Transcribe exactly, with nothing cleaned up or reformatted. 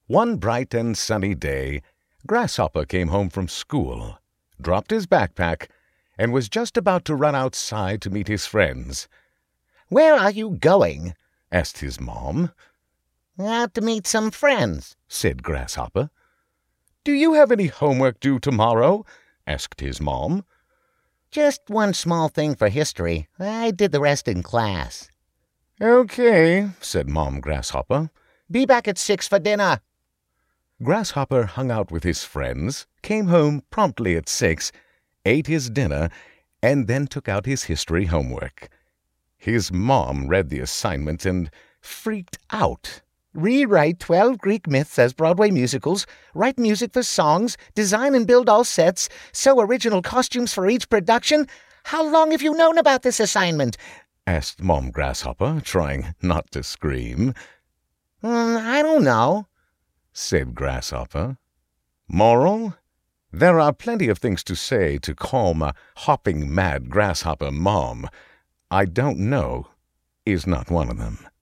One bright and sunny day, Grasshopper came home from school, dropped his backpack, and was just about to run outside to meet his friends. "Where are you going?" asked his mom. "Out to meet some friends," said Grasshopper. "Do you have any homework due tomorrow?" asked his mom. "Just one small thing for history. I did the rest in class." "Okay," said Mom Grasshopper. "Be back at six for dinner." Grasshopper hung out with his friends, came home promptly at six, ate his dinner, and then took out his history homework. His mom read the assignment and freaked out. "Rewrite twelve Greek myths as Broadway musicals, write music for songs, design and build all sets, sew original costumes for each production. How long have you known about this assignment?" asked Mom Grasshopper, trying not to scream. Mm, I don't know," said Grasshopper. Moral: there are plenty of things to say to calm a hopping mad grasshopper mom. I don't know is not one of them.